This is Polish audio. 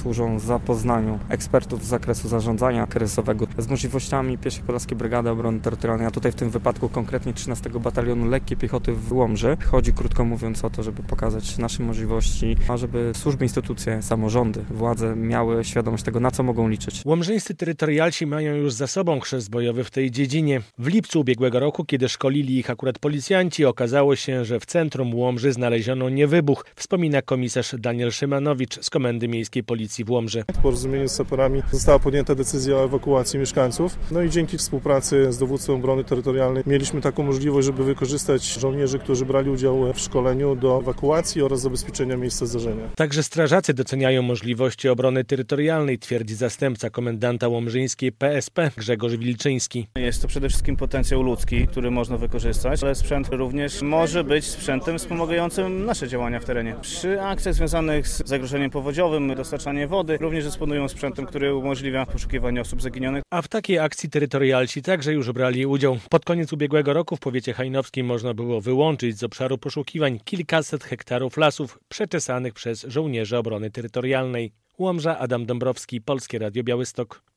służą zapoznaniu ekspertów z zakresu zarządzania kryzysowego z możliwościami Pierwszej Podlaskiej Brygady Obrony Terytorialnej, a tutaj w tym wypadku konkretnie 13 Batalionu Lekkiej Piechoty w Łomży. Chodzi krótko mówiąc o to, żeby pokazać nasze możliwości, a żeby służby, instytucje, samorządy, władze miały świadomość tego, na co mogą liczyć. Łomżyńscy terytorialsi mają już za sobą chrzest bojowy w tej dziedzinie. W lipcu ubiegłego roku, kiedy szkolili ich akurat policjanci, okazało się, że w centrum Łomży znaleziono niewybuch, wspomina komisarz Daniel Szymanowicz z Komendy Miejskiej Policji w Łomży. W porozumieniu z saperami została podjęta decyzja o ewakuacji mieszkańców. No i dzięki współpracy z Dowództwem Obrony Terytorialnej mieliśmy taką możliwość, żeby wykorzystać żołnierzy, którzy brali udział w szkoleniu do ewakuacji oraz zabezpieczenia miejsca zdarzenia. Także strażacy doceniają możliwości obrony terytorialnej, twierdzi zastępca komendanta łomżyńskiej PSP Grzegorz Wilczyński. Jest to przede wszystkim potencjał ludzki, który można wykorzystać, ale sprzęt również może być sprzętem wspomagającym nasze działania w terenie. Przy akcjach związanych z zagrożeniem powodziowym, dostarczanie wody, również dysponują sprzętem, który umożliwia poszukiwanie osób zaginionych. A w takiej akcji terytorialsi także już brali udział. Pod koniec ubiegłego roku w powiecie hajnowskim można było wyłączyć z obszaru poszukiwań kilkaset hektarów lasów przeczesanych przez żołnierzy obrony terytorialnej. Łomża, Adam Dąbrowski, Polskie Radio Białystok.